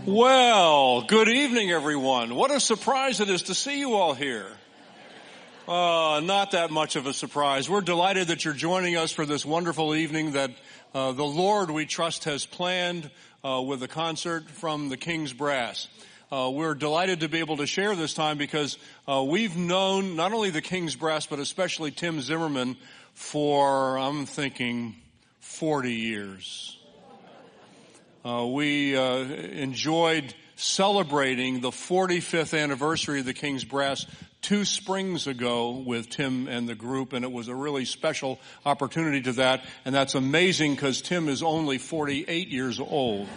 Well, good evening, everyone. What a surprise it is to see you all here. Not that much of a surprise. We're delighted that you're joining us for this wonderful evening that the Lord, we trust, has planned with a concert from the King's Brass. We're delighted to be able to share this time because we've known not only the King's Brass, but especially Tim Zimmerman for, I'm thinking, 40 years. We enjoyed celebrating the 45th anniversary of the King's Brass 2 springs ago with Tim and the group, and it was a really special opportunity to that. And that's amazing because Tim is only 48 years old.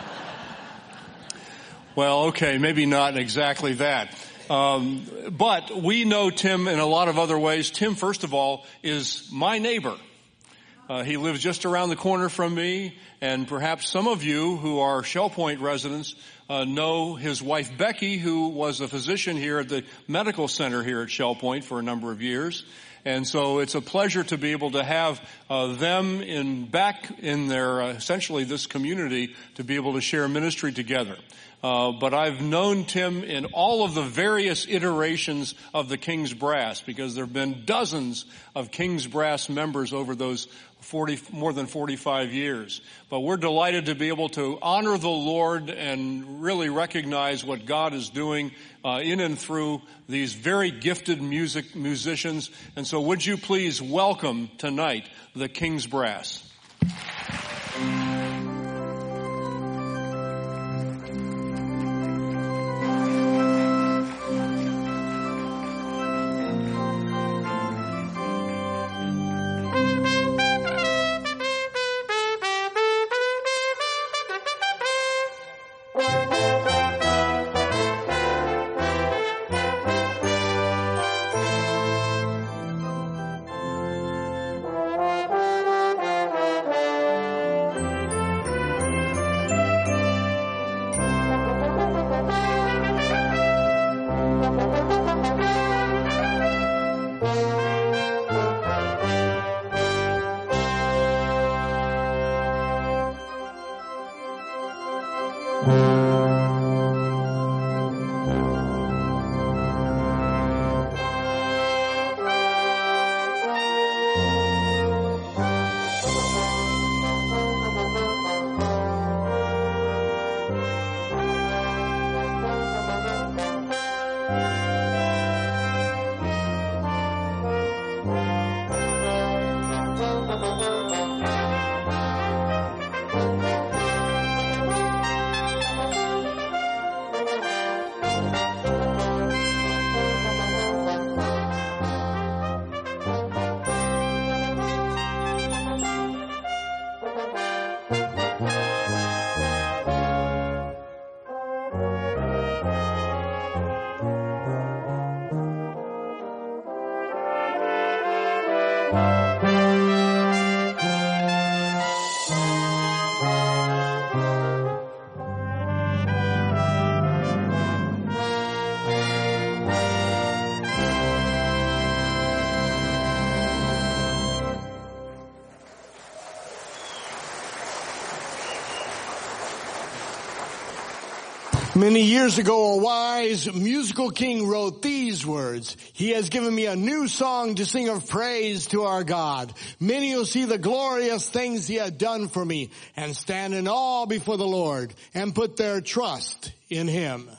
Well, okay, maybe not exactly that. But we know Tim in a lot of other ways. Tim, first of all, is my neighbor. He lives just around the corner from me, and perhaps some of you who are Shell Point residents know his wife Becky, who was a physician here at the medical center here at Shell Point for a number of years. And so it's a pleasure to be able to have them back in their essentially this community to be able to share ministry together. But I've known Tim in all of the various iterations of the King's Brass because there have been dozens of King's Brass members over those more than 45 years. But we're delighted to be able to honor the Lord and really recognize what God is doing in and through these very gifted musicians. And so would you please welcome tonight the King's Brass. Many years ago, a wise musical king wrote these words. He has given me a new song to sing of praise to our God. Many will see the glorious things he had done for me and stand in awe before the Lord and put their trust in him.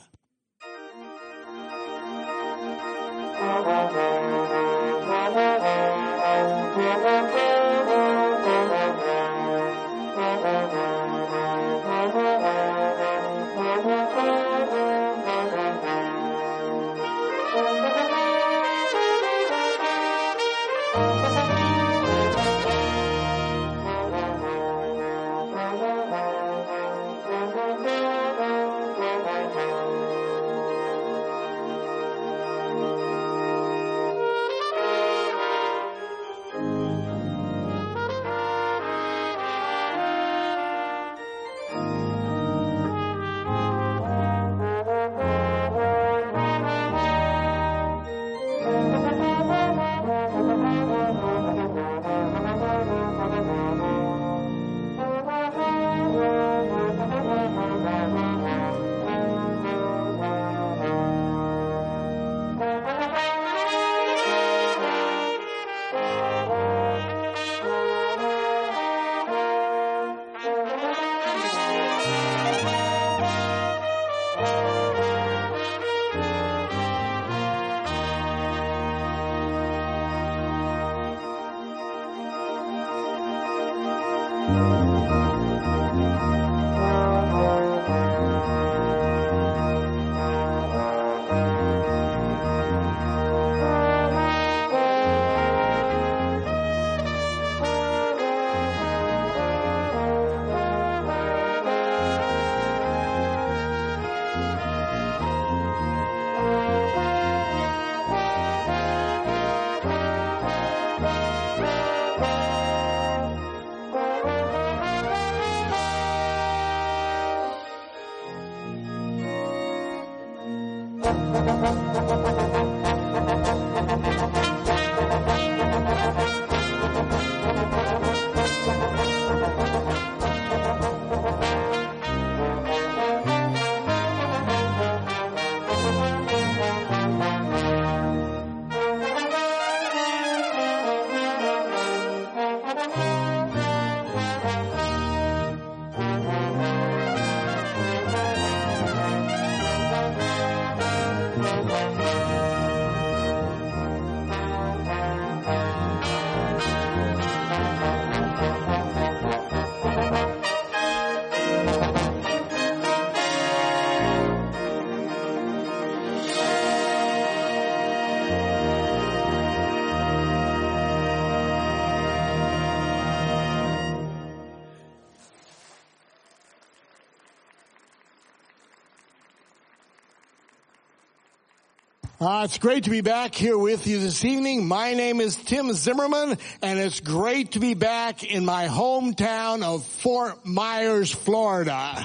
It's great to be back here with you this evening. My name is Tim Zimmerman, and it's great to be back in my hometown of Fort Myers, Florida.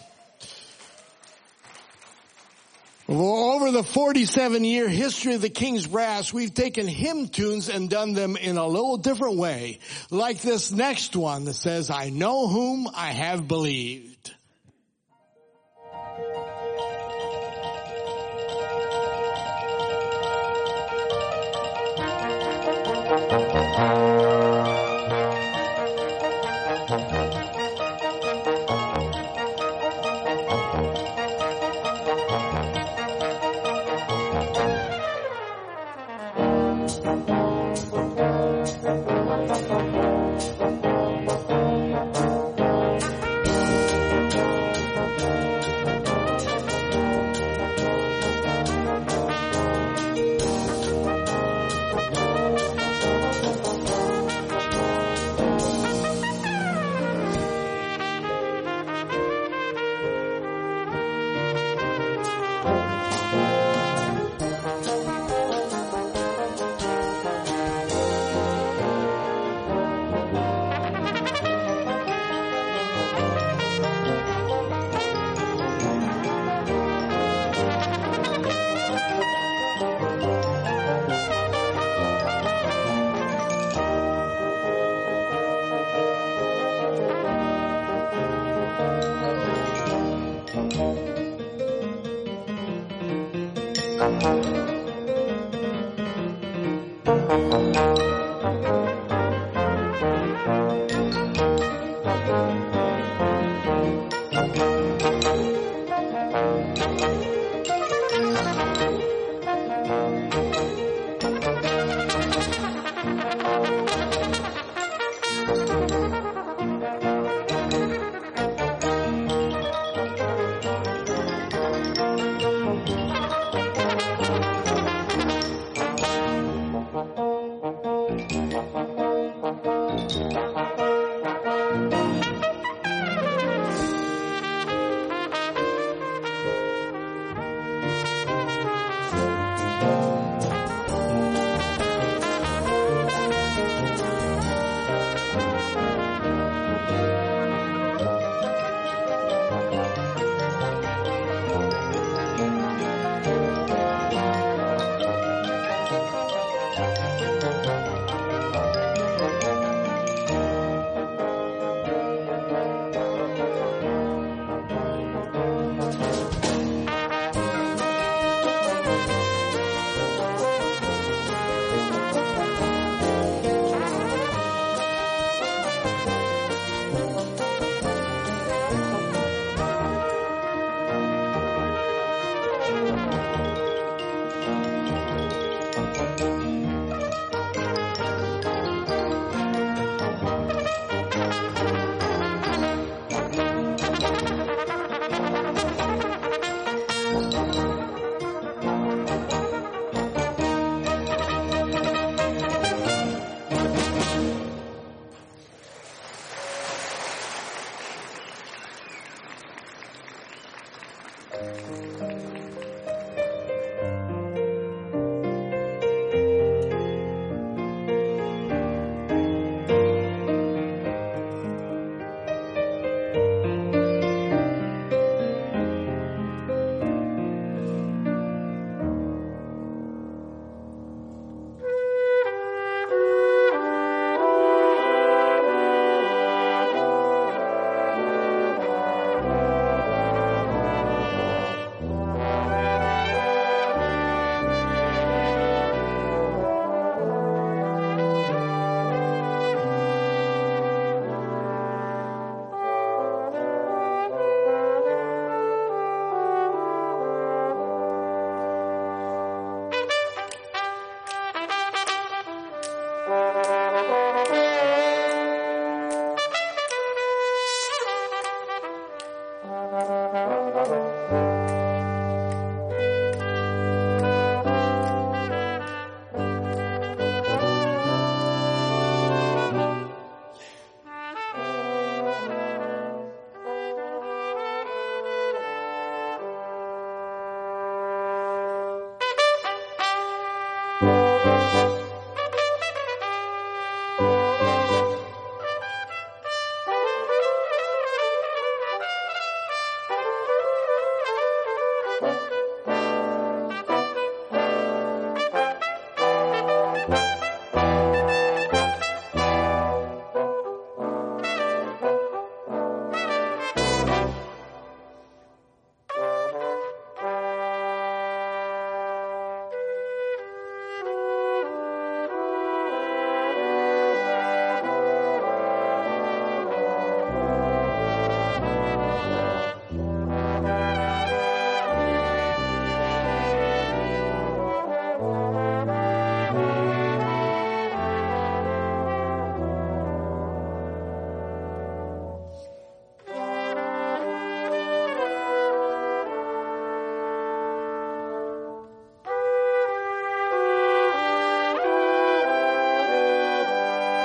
Well, over the 47-year history of the King's Brass, we've taken hymn tunes and done them in a little different way. Like this next one that says, I know whom I have believed.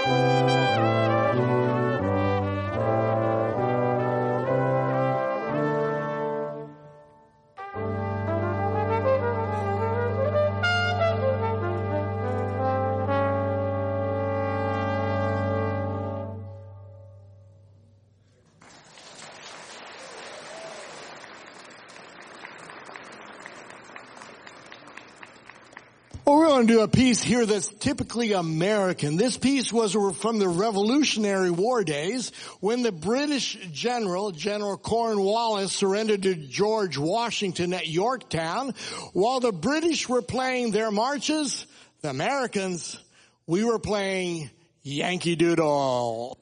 Well, we're going to do a piece here that's typically American. This piece was from the Revolutionary War days when the British General Cornwallis, surrendered to George Washington at Yorktown. While the British were playing their marches, the Americans, we were playing Yankee Doodle.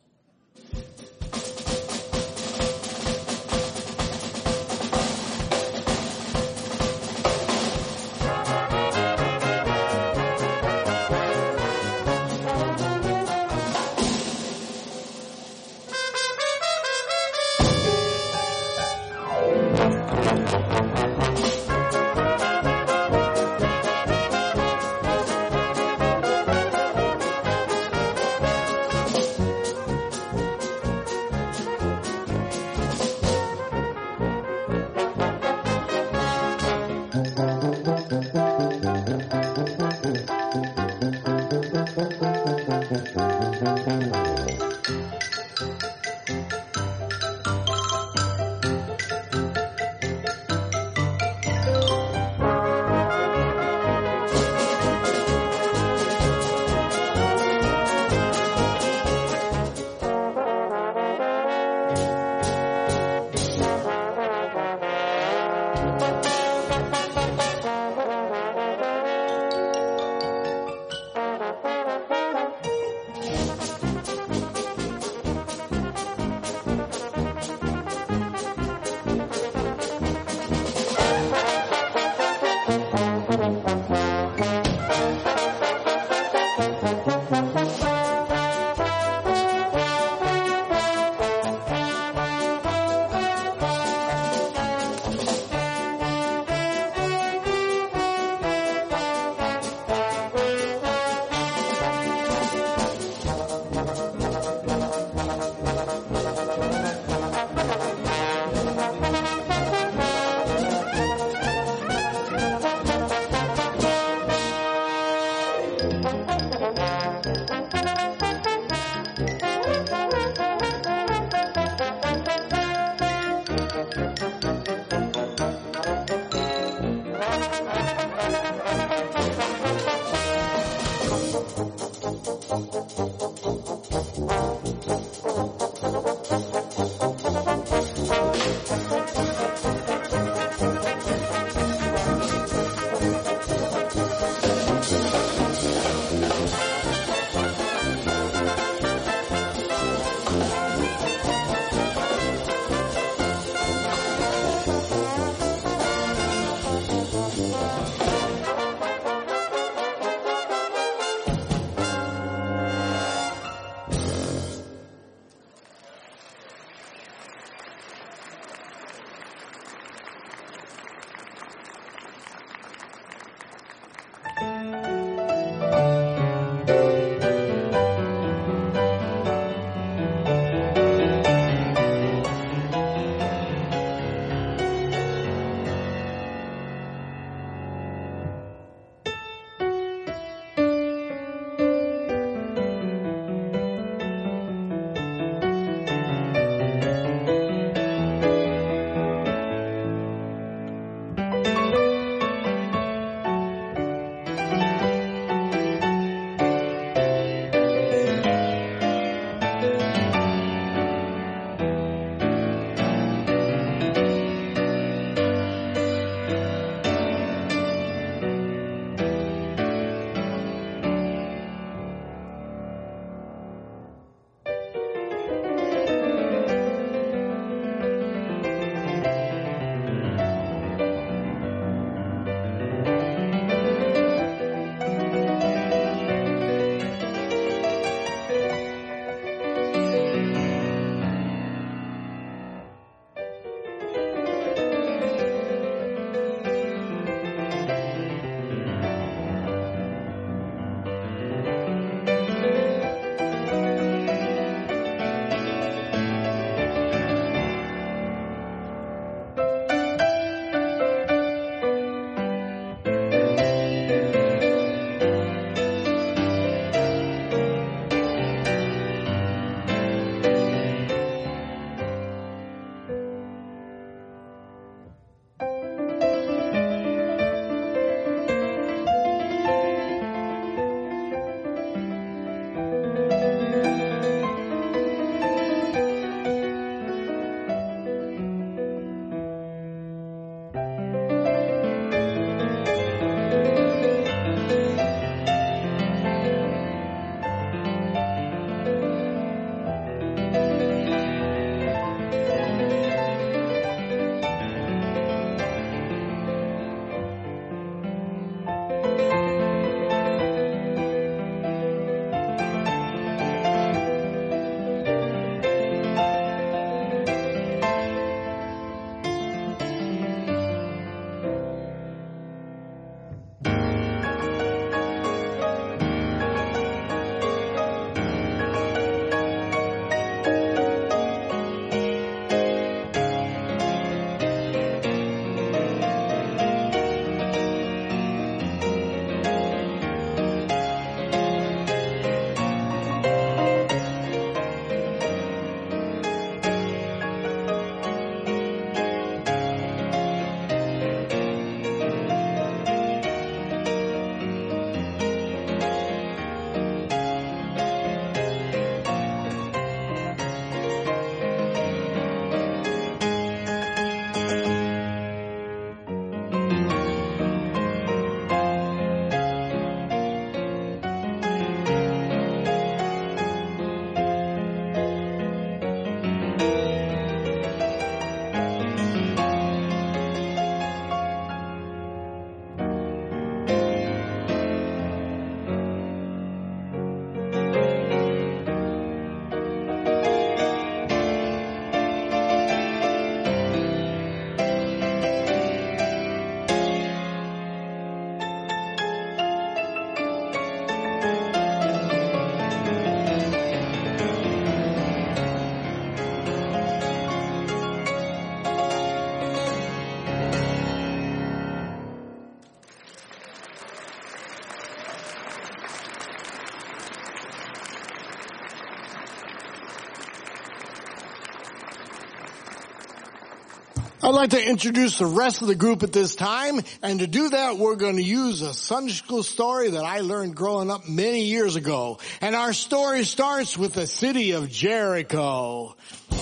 I'd like to introduce the rest of the group at this time, and to do that, we're going to use a Sunday school story that I learned growing up many years ago. And our story starts with the city of Jericho.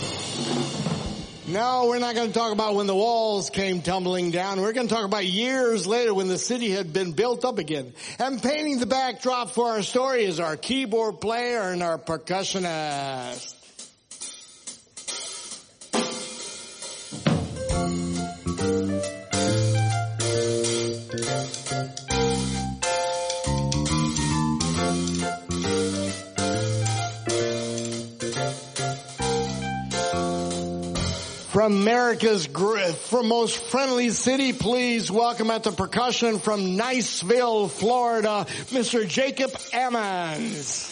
No, we're not going to talk about when the walls came tumbling down. We're going to talk about years later when the city had been built up again. And painting the backdrop for our story is our keyboard player and our percussionist. From America's most friendly city, please welcome at the percussion from Niceville, Florida, Mr. Jacob Ammons.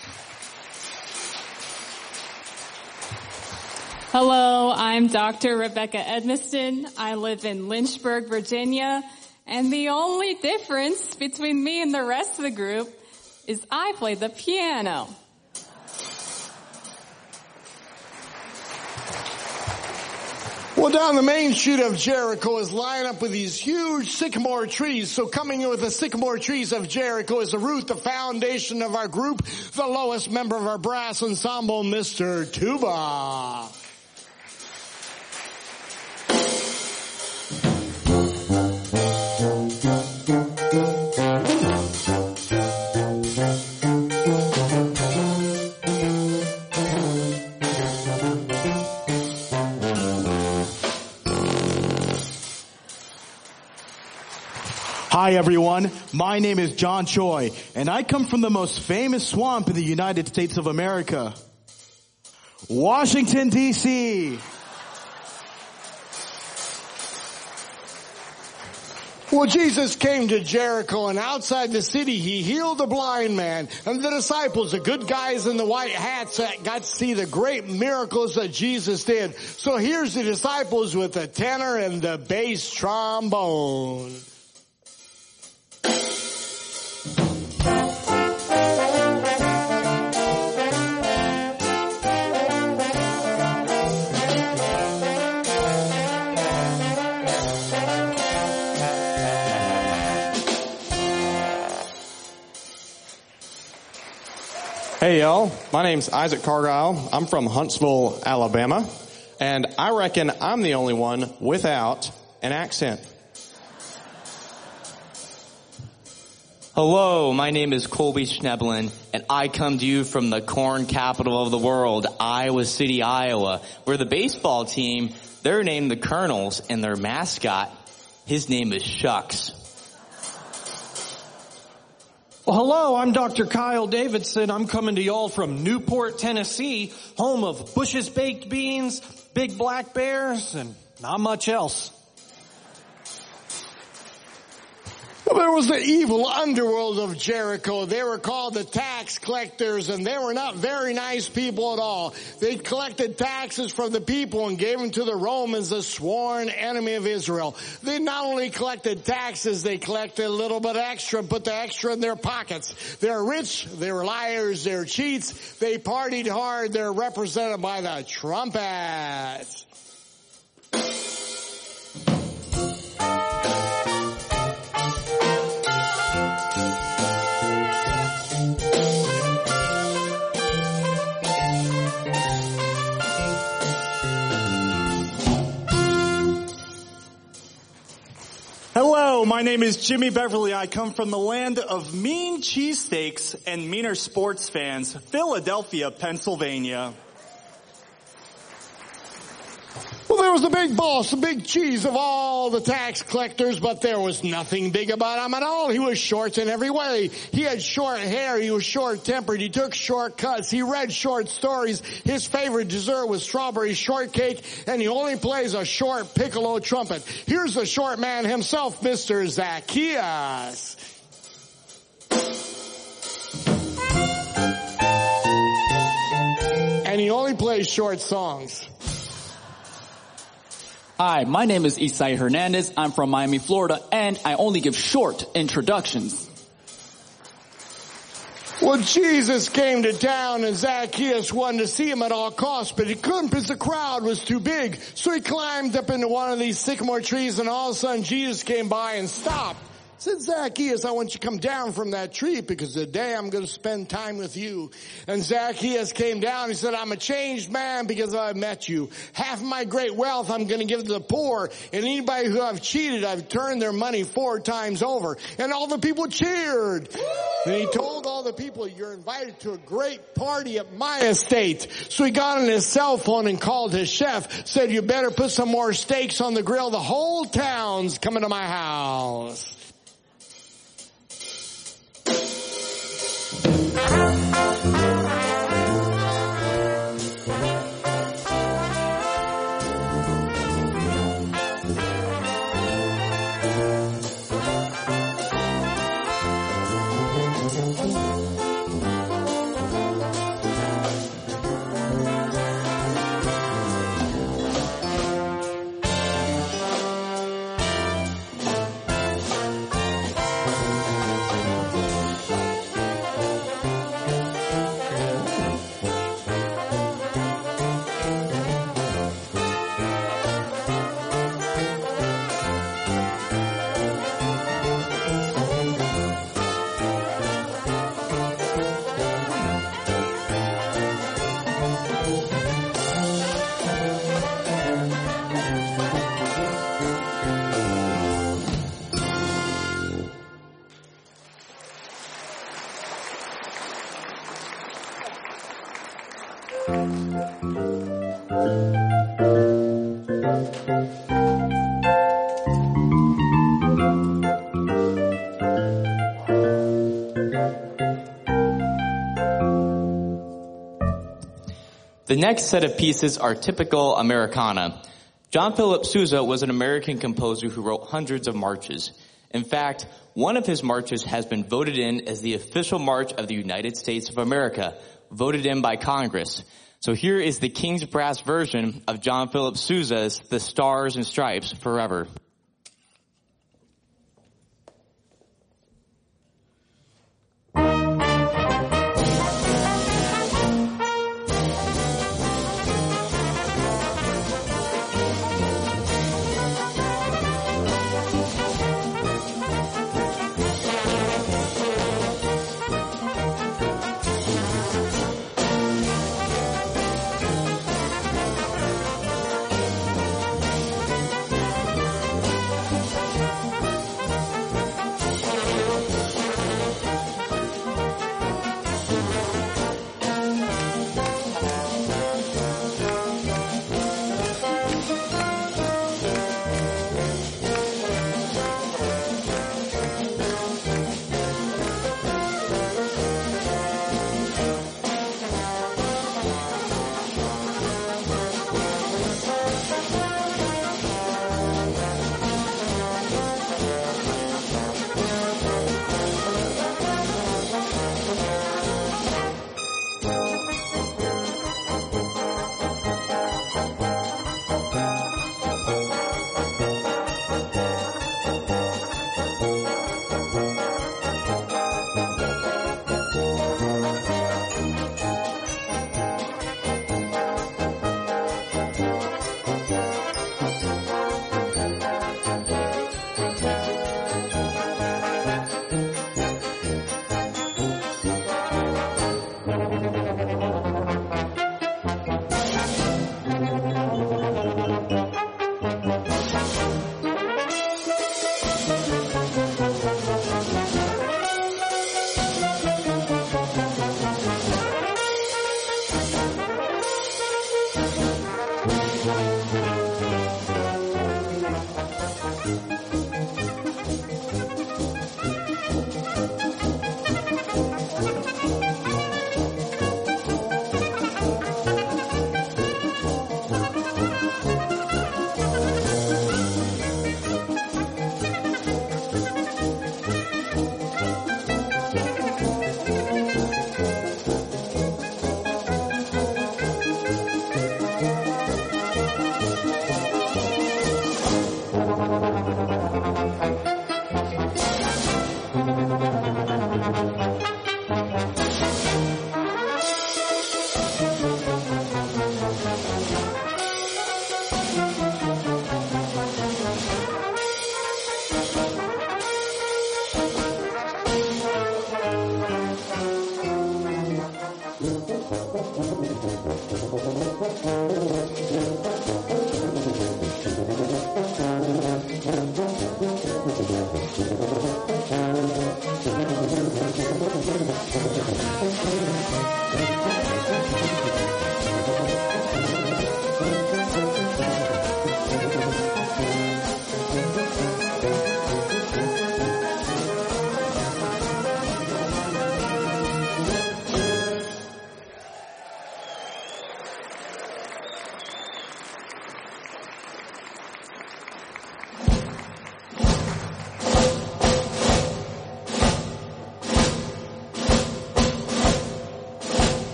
Hello, I'm Dr. Rebecca Edmiston. I live in Lynchburg, Virginia, and the only difference between me and the rest of the group is I play the piano. Well, down the main street of Jericho is lined up with these huge sycamore trees. So coming in with the sycamore trees of Jericho is the root, the foundation of our group, the lowest member of our brass ensemble, Mr. Tuba. Hi everyone, my name is John Choi, and I come from the most famous swamp in the United States of America, Washington, D.C. Well, Jesus came to Jericho, and outside the city he healed a blind man, and the disciples, the good guys in the white hats, got to see the great miracles that Jesus did. So here's the disciples with the tenor and the bass trombone. Hey y'all, my name's Isaac Cargile. I'm from Huntsville, Alabama, and I reckon I'm the only one without an accent. Hello, my name is Colby Schneblin, and I come to you from the corn capital of the world, Iowa City, Iowa, where the baseball team, they're named the Colonels, and their mascot, his name is Shucks. Well, hello, I'm Dr. Kyle Davidson. I'm coming to y'all from Newport, Tennessee, home of Bush's Baked Beans, Big Black Bears, and not much else. Well, there was the evil underworld of Jericho. They were called the tax collectors, and they were not very nice people at all. They collected taxes from the people and gave them to the Romans, the sworn enemy of Israel. They not only collected taxes, they collected a little bit extra, put the extra in their pockets. They're rich, they're liars, they're cheats, they partied hard, they're represented by the trumpets. Hello, my name is Jimmy Beverly. I come from the land of mean cheesesteaks and meaner sports fans, Philadelphia, Pennsylvania. Well, there was the big boss, the big cheese of all the tax collectors, but there was nothing big about him at all. He was short in every way. He had short hair. He was short-tempered. He took shortcuts. He read short stories. His favorite dessert was strawberry shortcake, and he only plays a short piccolo trumpet. Here's the short man himself, Mr. Zacchaeus. And he only plays short songs. Hi, my name is Isai Hernandez. I'm from Miami, Florida, and I only give short introductions. Well, Jesus came to town and Zacchaeus wanted to see him at all costs, but he couldn't because the crowd was too big. So he climbed up into one of these sycamore trees and all of a sudden Jesus came by and stopped. Said, Zacchaeus, I want you to come down from that tree because today I'm going to spend time with you. And Zacchaeus came down. He said, I'm a changed man because I've met you. Half of my great wealth I'm going to give to the poor. And anybody who I've cheated, I've turned their money 4 times over. And all the people cheered. And he told all the people, you're invited to a great party at my estate. So he got on his cell phone and called his chef. Said, you better put some more steaks on the grill. The whole town's coming to my house. The next set of pieces are typical Americana. John Philip Sousa was an American composer who wrote hundreds of marches. In fact, one of his marches has been voted in as the official march of the United States of America, voted in by Congress. So here is the King's Brass version of John Philip Sousa's The Stars and Stripes Forever.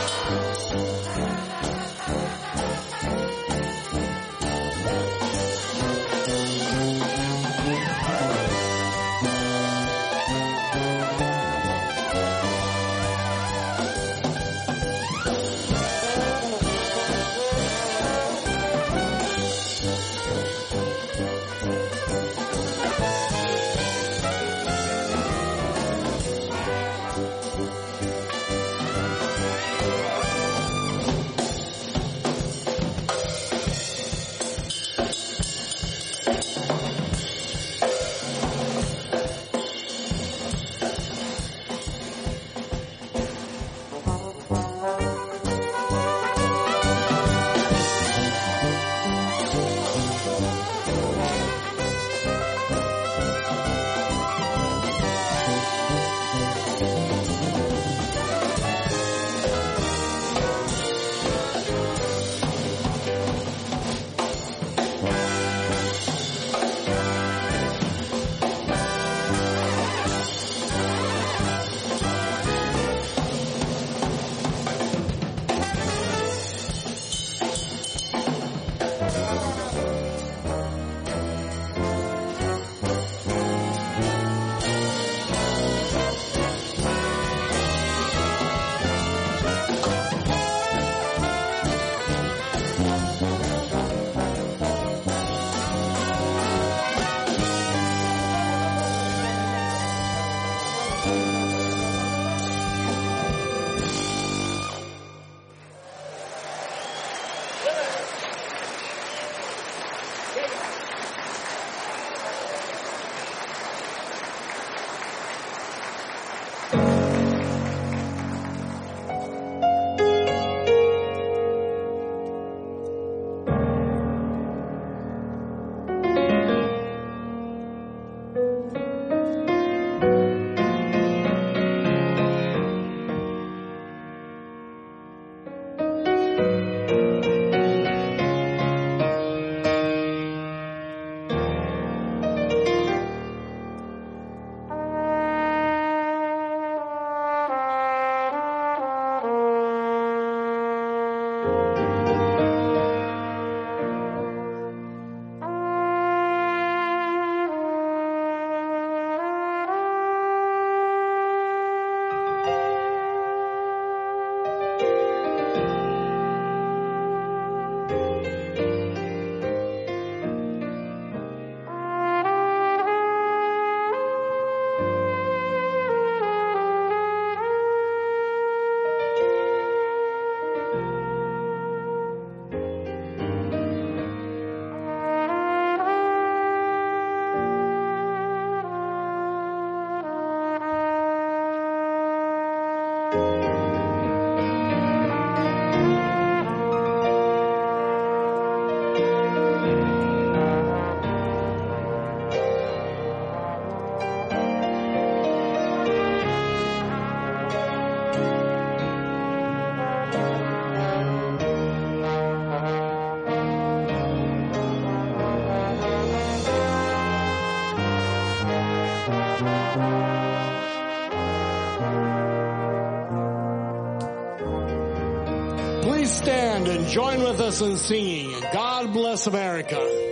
Please stand and join with us in singing God Bless America.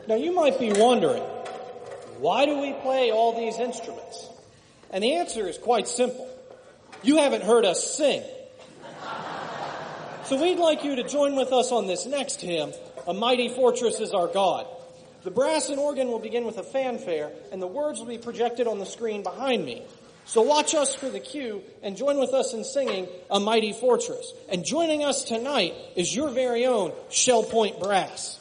Now you might be wondering, why do we play all these instruments? And the answer is quite simple. You haven't heard us sing. So we'd like you to join with us on this next hymn, A Mighty Fortress is Our God. The brass and organ will begin with a fanfare, and the words will be projected on the screen behind me. So watch us for the cue and join with us in singing A Mighty Fortress. And joining us tonight is your very own Shell Point Brass.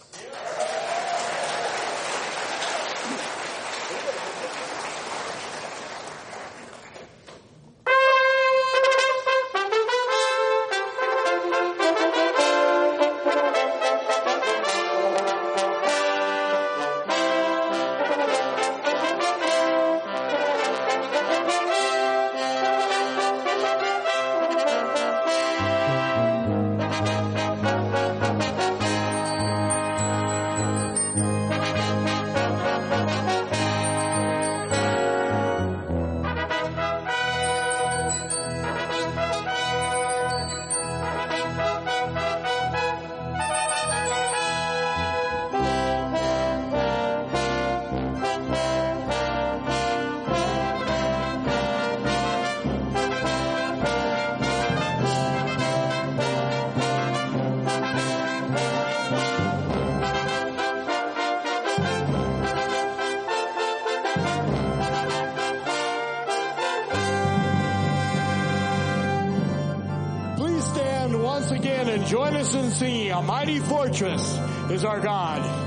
Join us in singing A Mighty Fortress is Our God.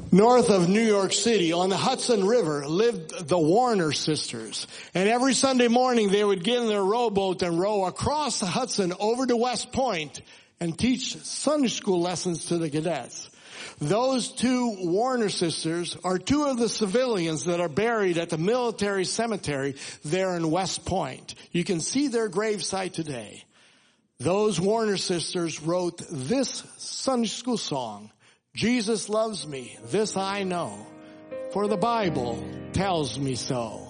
North of New York City on the Hudson River lived the Warner sisters. And every Sunday morning they would get in their rowboat and row across the Hudson over to West Point and teach Sunday school lessons to the cadets. Those two Warner sisters are two of the civilians that are buried at the military cemetery there in West Point. You can see their gravesite today. Those Warner sisters wrote this Sunday school song, Jesus loves me, this I know, for the Bible tells me so.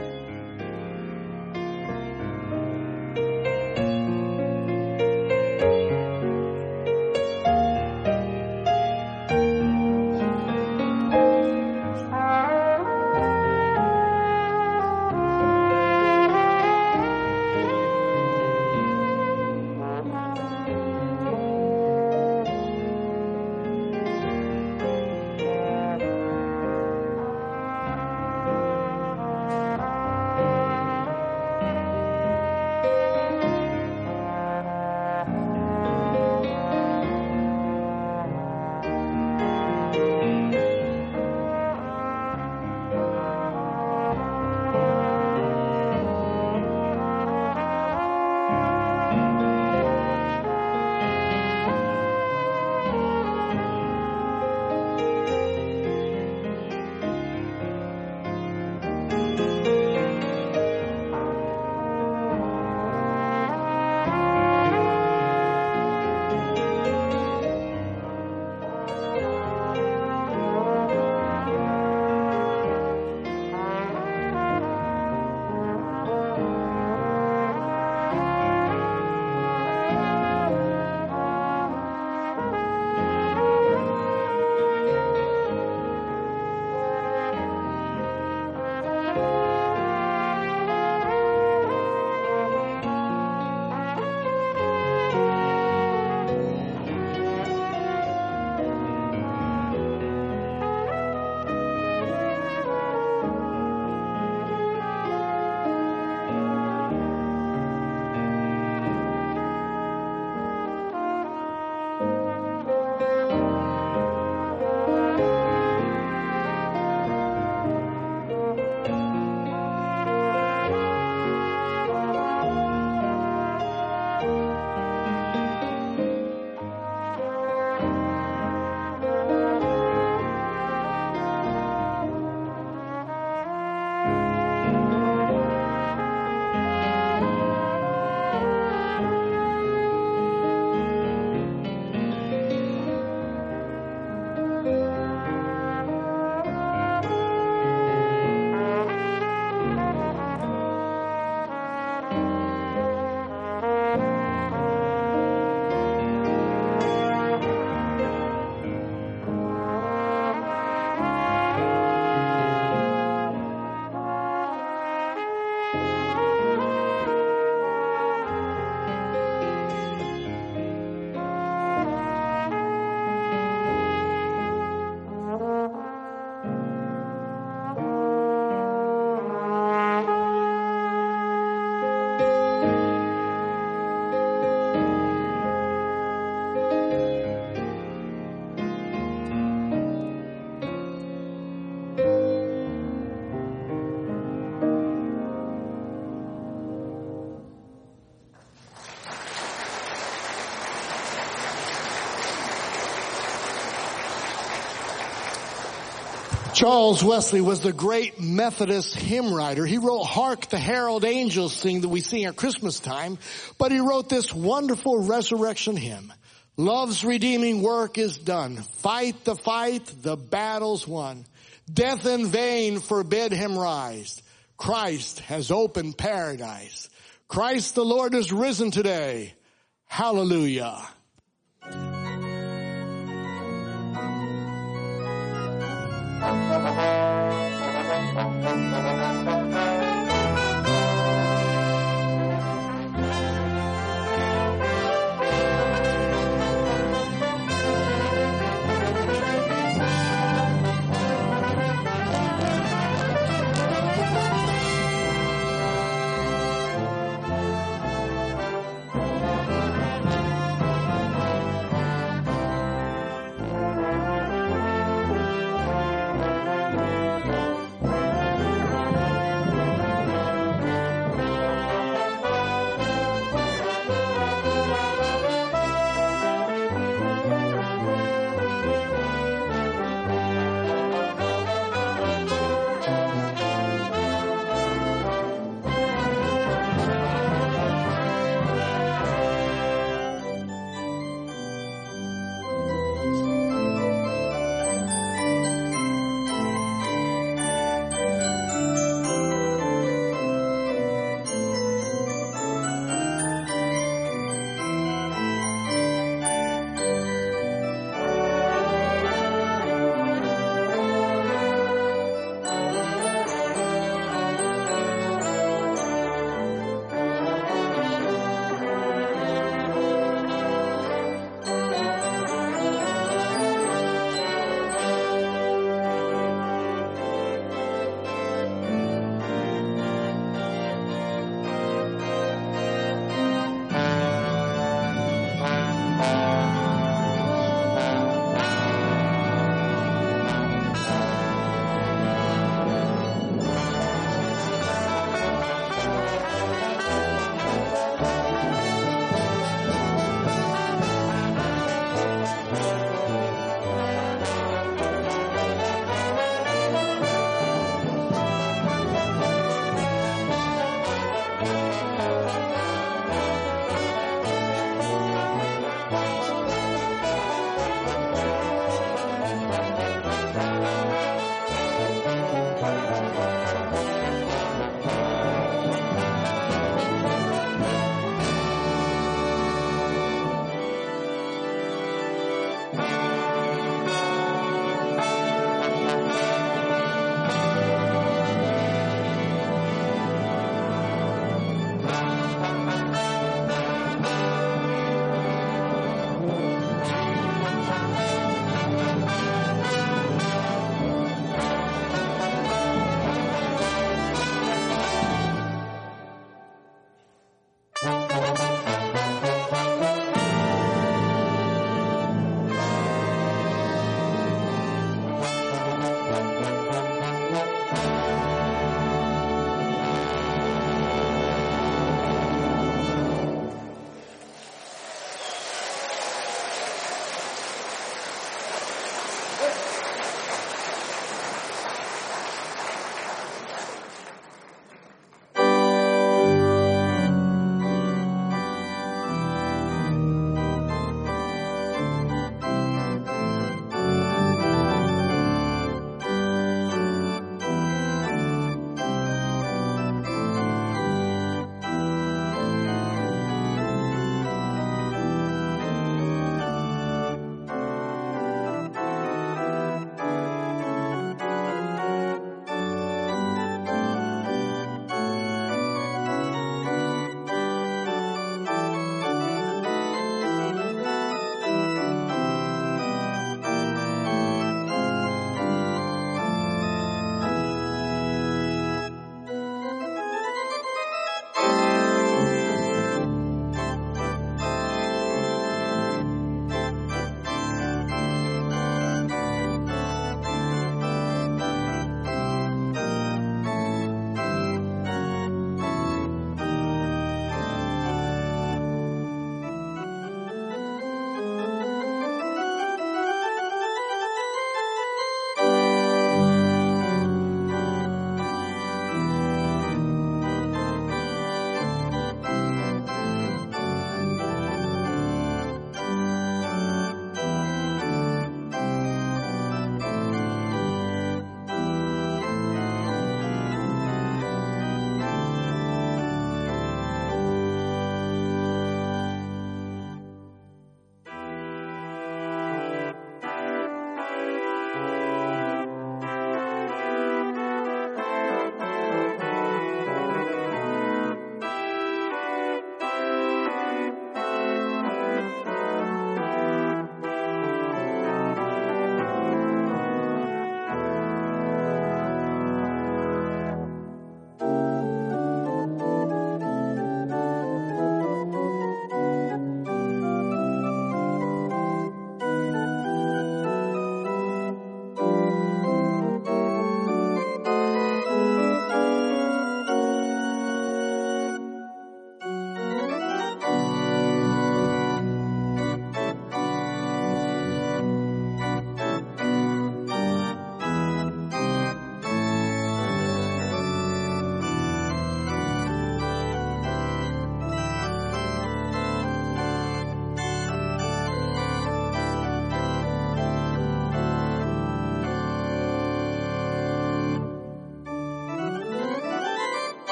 Charles Wesley was the great Methodist hymn writer. He wrote Hark the Herald Angels Sing that we sing at Christmas time, but he wrote this wonderful resurrection hymn. Love's redeeming work is done. Fight, the battle's won. Death in vain forbid him rise. Christ has opened paradise. Christ the Lord is risen today. Hallelujah.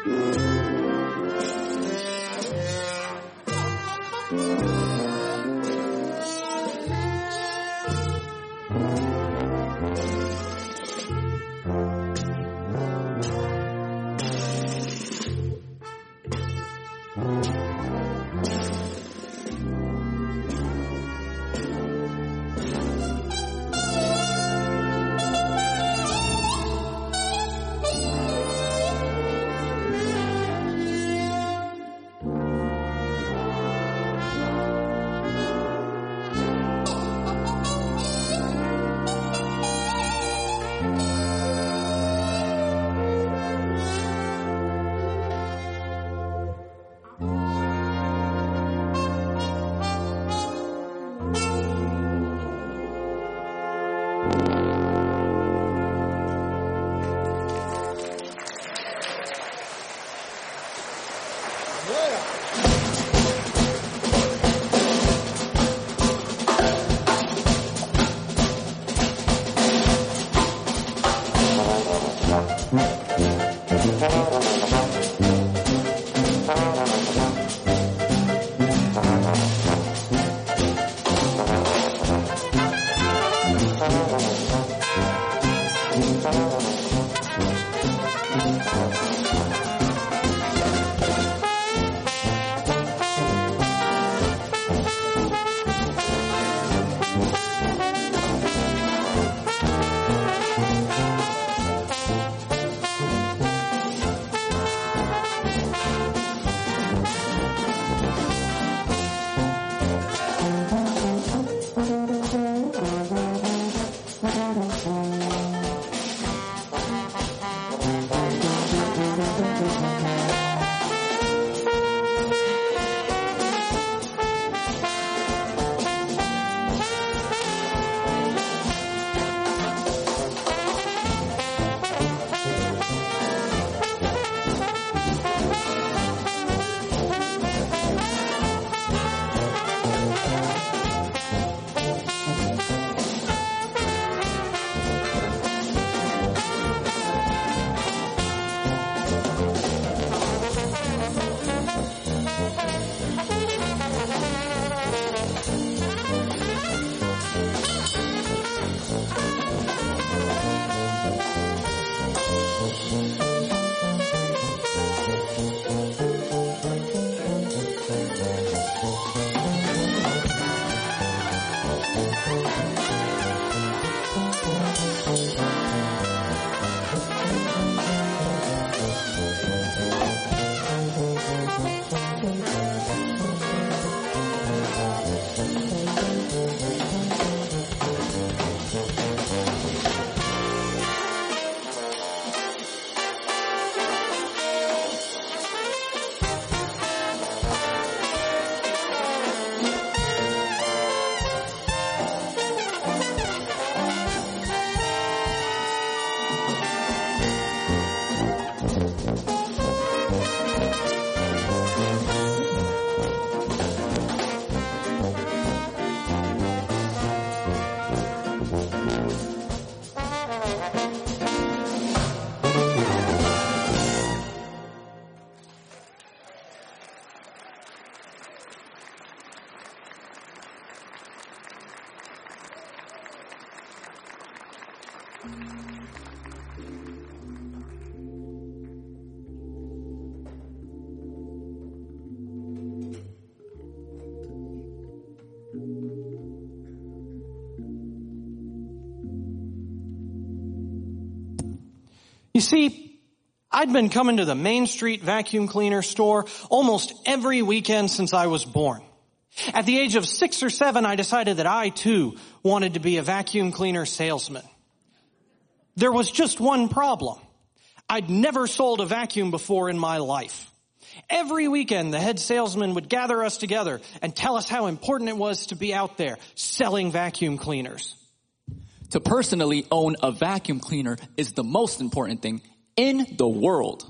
You see, I'd been coming to the Main Street vacuum cleaner store almost every weekend since I was born. At the age of 6 or 7, I decided that I too wanted to be a vacuum cleaner salesman. There was just one problem. I'd never sold a vacuum before in my life. Every weekend, the head salesman would gather us together and tell us how important it was to be out there selling vacuum cleaners. To personally own a vacuum cleaner is the most important thing in the world.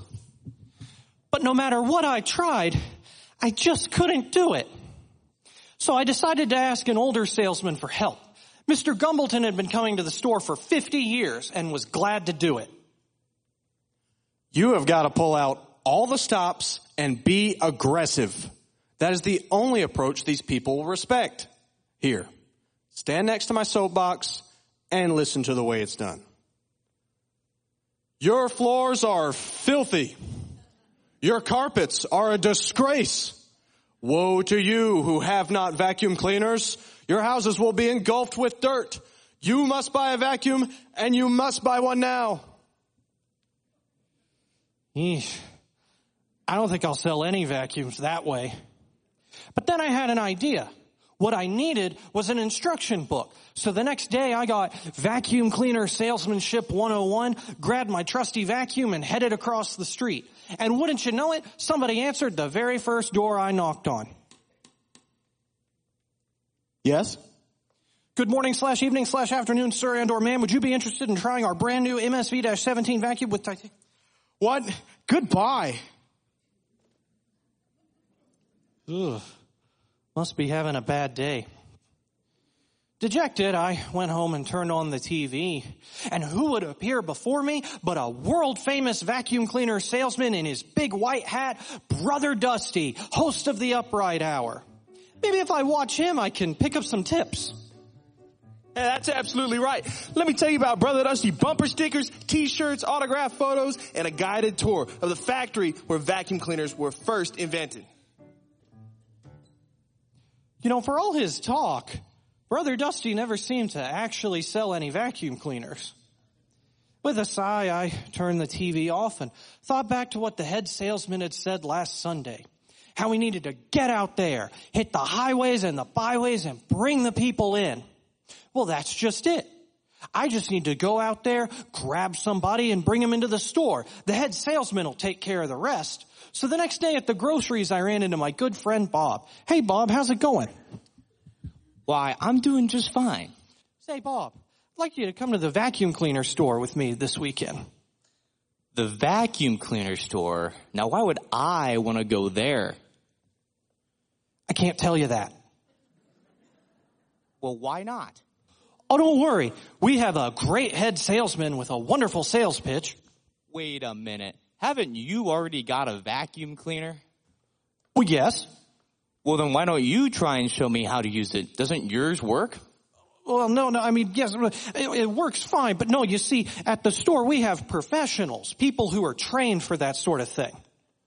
But no matter what I tried, I just couldn't do it. So I decided to ask an older salesman for help. Mr. Gumbleton had been coming to the store for 50 years and was glad to do it. You have got to pull out all the stops and be aggressive. That is the only approach these people will respect. Here, stand next to my soapbox and listen to the way it's done. Your floors are filthy. Your carpets are a disgrace. Woe to you who have not vacuum cleaners. Your houses will be engulfed with dirt. You must buy a vacuum, and you must buy one now. Eesh. I don't think I'll sell any vacuums that way. But then I had an idea. What I needed was an instruction book. So the next day I got Vacuum Cleaner Salesmanship 101, grabbed my trusty vacuum and headed across the street. And wouldn't you know it, somebody answered the very first door I knocked on. Yes? Good morning / evening / afternoon, sir and or ma'am. Would you be interested in trying our brand new MSV-17 vacuum with titanium? What? Goodbye. Ugh. Must be having a bad day. Dejected, I went home and turned on the TV. And who would appear before me but a world-famous vacuum cleaner salesman in his big white hat, Brother Dusty, host of the Upright Hour. Maybe if I watch him, I can pick up some tips. Yeah, that's absolutely right. Let me tell you about Brother Dusty bumper stickers, t-shirts, autographed photos, and a guided tour of the factory where vacuum cleaners were first invented. You know, for all his talk, Brother Dusty never seemed to actually sell any vacuum cleaners. With a sigh, I turned the TV off and thought back to what the head salesman had said last Sunday. How we needed to get out there, hit the highways and the byways and bring the people in. Well, that's just it. I just need to go out there, grab somebody and bring them into the store. The head salesman will take care of the rest. So the next day at the groceries, I ran into my good friend Bob. Hey, Bob, how's it going? Why, I'm doing just fine. Say, Bob, I'd like you to come to the vacuum cleaner store with me this weekend. The vacuum cleaner store? Now, why would I want to go there? I can't tell you that. Well, why not? Oh, don't worry. We have a great head salesman with a wonderful sales pitch. Wait a minute. Haven't you already got a vacuum cleaner? Well, yes. Well, then why don't you try and show me how to use it? Doesn't yours work? Well, no, I mean, yes, it works fine. But no, you see, at the store we have professionals, people who are trained for that sort of thing.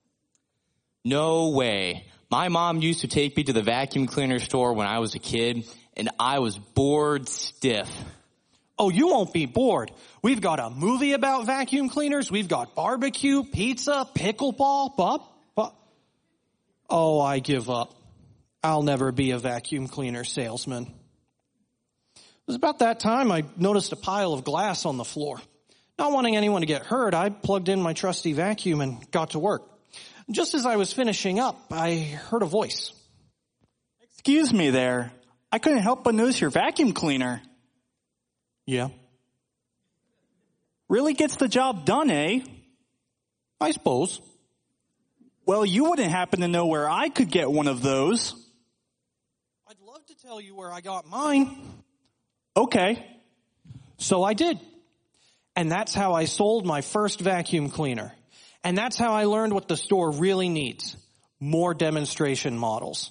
No way. My mom used to take me to the vacuum cleaner store when I was a kid, and I was bored stiff. Oh, you won't be bored. We've got a movie about vacuum cleaners. We've got barbecue, pizza, pickleball. Bob? Oh, I give up. I'll never be a vacuum cleaner salesman. It was about that time I noticed a pile of glass on the floor. Not wanting anyone to get hurt, I plugged in my trusty vacuum and got to work. Just as I was finishing up, I heard a voice. Excuse me there. I couldn't help but notice your vacuum cleaner. Yeah. Really gets the job done, eh? I suppose. Well, you wouldn't happen to know where I could get one of those. I'd love to tell you where I got mine. Okay. So I did. And that's how I sold my first vacuum cleaner. And that's how I learned what the store really needs. More demonstration models.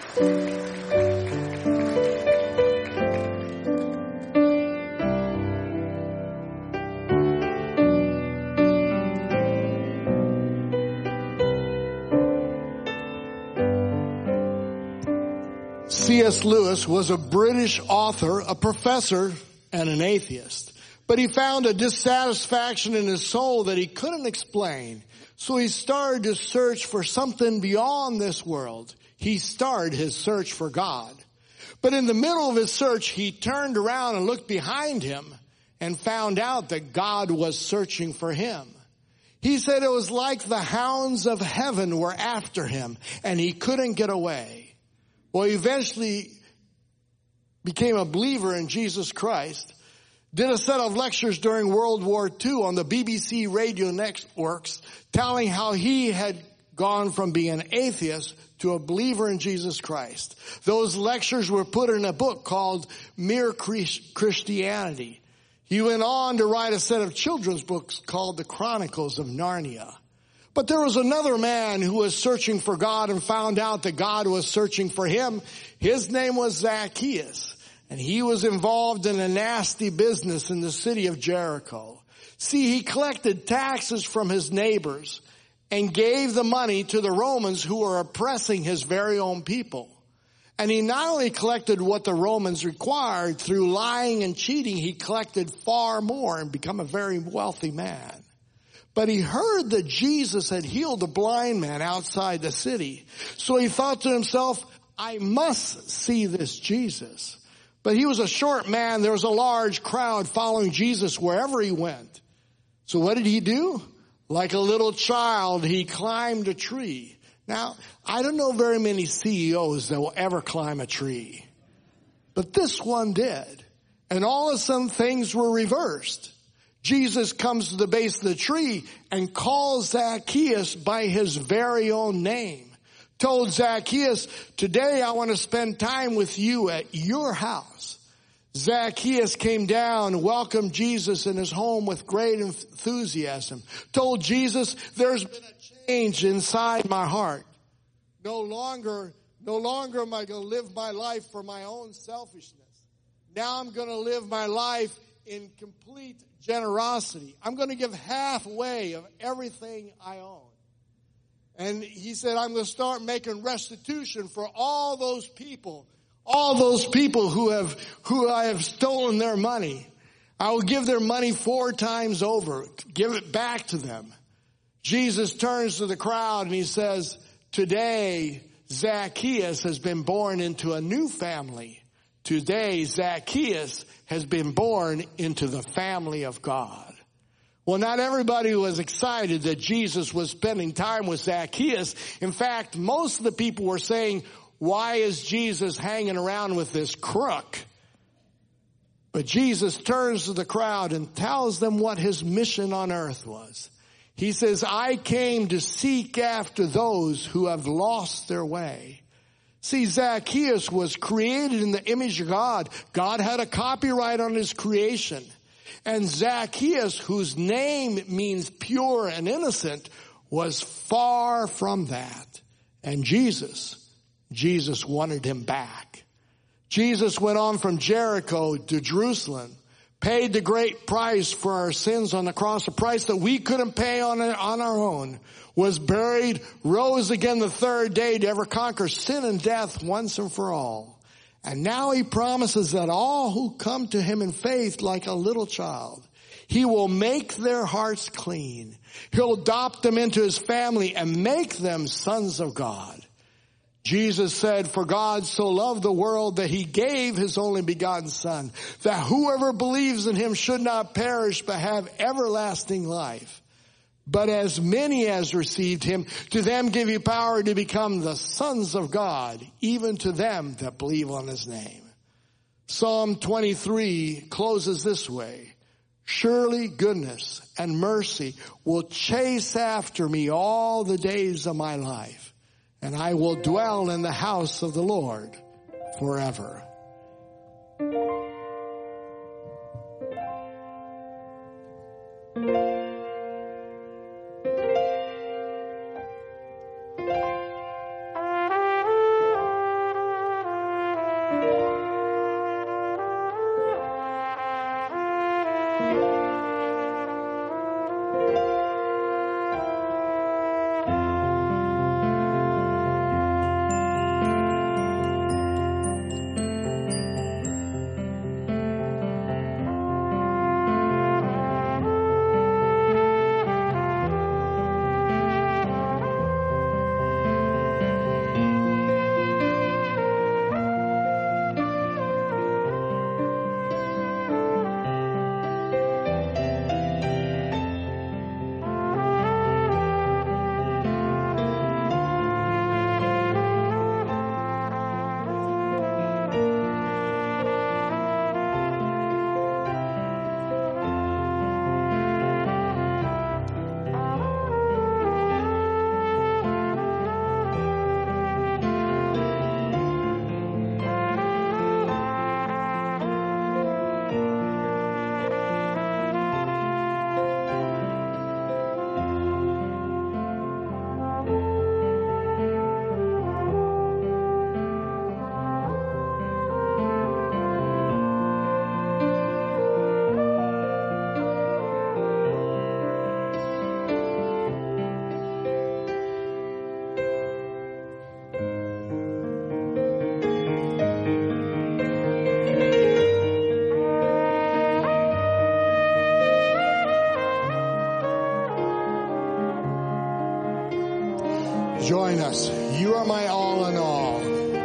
C.S. Lewis was a British author, a professor, and an atheist. But he found a dissatisfaction in his soul that he couldn't explain. So he started to search for something beyond this world. He started his search for God. But in the middle of his search, he turned around and looked behind him and found out that God was searching for him. He said it was like the hounds of heaven were after him, and he couldn't get away. Well, he eventually became a believer in Jesus Christ, did a set of lectures during World War II on the BBC radio networks, telling how he had gone from being an atheist to a believer in Jesus Christ. Those lectures were put in a book called Mere Christianity. He went on to write a set of children's books called The Chronicles of Narnia. But there was another man who was searching for God and found out that God was searching for him. His name was Zacchaeus, and he was involved in a nasty business in the city of Jericho. See, he collected taxes from his neighbors and gave the money to the Romans who were oppressing his very own people. And he not only collected what the Romans required, through lying and cheating, he collected far more and become a very wealthy man. But he heard that Jesus had healed a blind man outside the city. So he thought to himself, I must see this Jesus. But he was a short man. There was a large crowd following Jesus wherever he went. So what did he do? Like a little child, he climbed a tree. Now, I don't know very many CEOs that will ever climb a tree. But this one did. And all of a sudden things were reversed. Jesus comes to the base of the tree and calls Zacchaeus by his very own name. Told Zacchaeus, today I want to spend time with you at your house. Zacchaeus came down, welcomed Jesus in his home with great enthusiasm. Told Jesus, there's been a change inside my heart. No longer am I going to live my life for my own selfishness. Now I'm going to live my life in complete generosity. I'm going to give halfway of everything I own. And he said, I'm going to start making restitution for all those people who I have stolen their money. I will give their money 4 times over, give it back to them. Jesus turns to the crowd and he says, today Zacchaeus has been born into a new family. Today, Zacchaeus has been born into the family of God. Well, not everybody was excited that Jesus was spending time with Zacchaeus. In fact, most of the people were saying, why is Jesus hanging around with this crook? But Jesus turns to the crowd and tells them what his mission on earth was. He says, I came to seek after those who have lost their way. See, Zacchaeus was created in the image of God. God had a copyright on his creation. And Zacchaeus, whose name means pure and innocent, was far from that. And Jesus wanted him back. Jesus went on from Jericho to Jerusalem, paid the great price for our sins on the cross, a price that we couldn't pay on our own, was buried, rose again the third day to ever conquer sin and death once and for all. And now he promises that all who come to him in faith like a little child, he will make their hearts clean. He'll adopt them into his family and make them sons of God. Jesus said, for God so loved the world that he gave his only begotten Son, that whoever believes in him should not perish but have everlasting life. But as many as received him, to them give he power to become the sons of God, even to them that believe on his name. Psalm 23 closes this way. Surely goodness and mercy will chase after me all the days of my life, and I will dwell in the house of the Lord forever. join us. You are my all in all.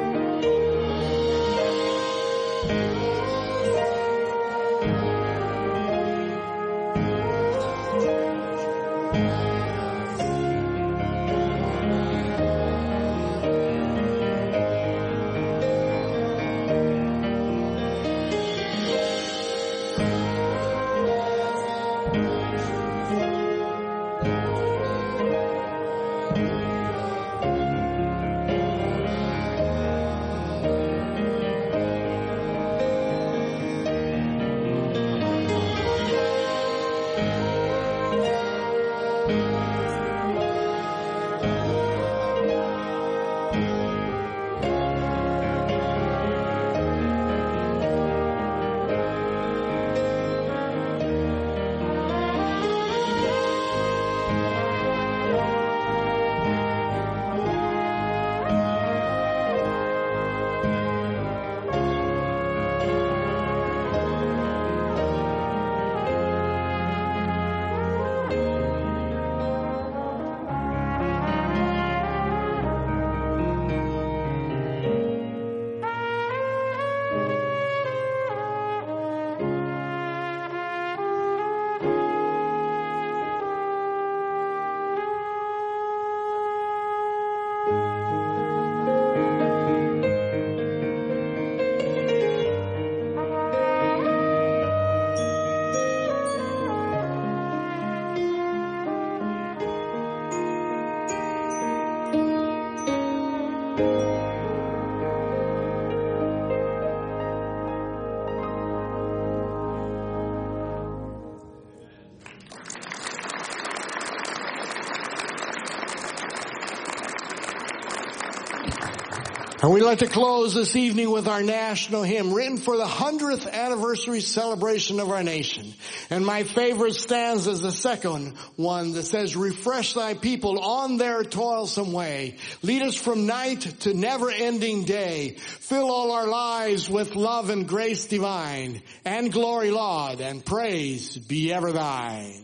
And we'd like to close this evening with our national hymn written for the 100th anniversary celebration of our nation. And my favorite stanza is the second one that says, refresh thy people on their toilsome way. Lead us from night to never-ending day. Fill all our lives with love and grace divine. And glory, Lord, and praise be ever thine.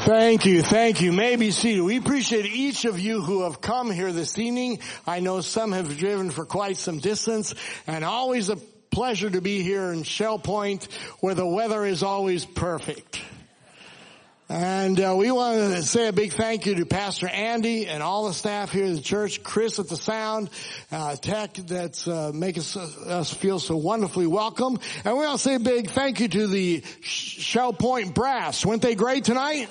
Thank you. Thank you. May be seated. We appreciate each of you who have come here this evening. I know some have driven for quite some distance, and always a pleasure to be here in Shell Point where the weather is always perfect. And we want to say a big thank you to Pastor Andy and all the staff here at the church, Chris at the sound, tech that's making us feel so wonderfully welcome. And we want to say a big thank you to the Shell Point Brass. Weren't they great tonight?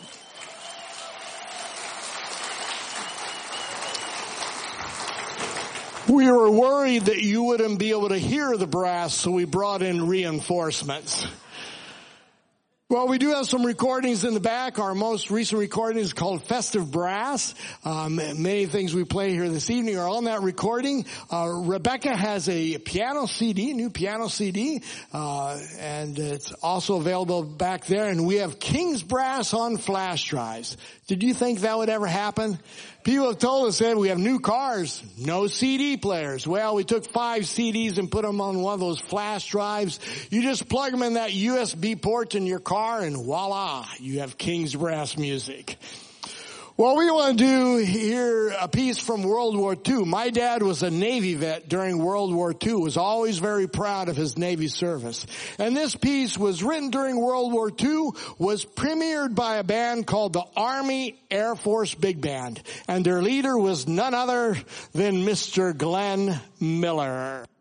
We were worried that you wouldn't be able to hear the brass, so we brought in reinforcements. Well, we do have some recordings in the back. Our most recent recording is called Festive Brass. Many things we play here this evening are on that recording. Rebecca has a piano CD, new piano CD, and it's also available back there. And we have King's Brass on flash drives. Did you think that would ever happen? People have told us that we have new cars, no CD players. Well, we took 5 CDs and put them on one of those flash drives. You just plug them in that USB port in your car and voila, you have King's Brass music. Well, we want to do here a piece from World War II. My dad was a Navy vet during World War II, was always very proud of his Navy service. And this piece was written during World War II, was premiered by a band called the Army Air Force Big Band. And their leader was none other than Mr. Glenn Miller.